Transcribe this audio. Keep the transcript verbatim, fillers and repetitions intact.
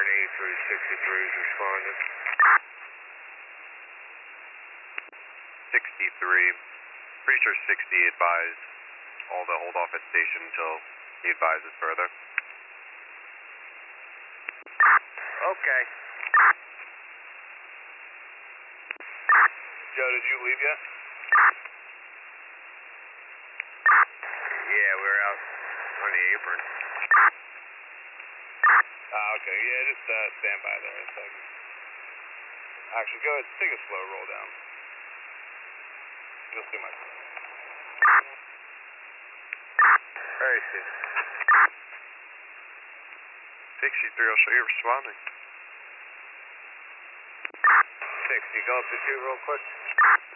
eight through sixty-three is responded. sixty-three. Pretty sure sixty advised all to hold off at station until he advises further. Okay. Joe, did you leave yet? Yeah, we're out on the apron. Ah, okay. Yeah, just uh, stand by there a second. Actually, go ahead. Take a slow roll down. You'll see my... Very soon. sixty-three, I'll show you responding. Six, you go up to two real quick.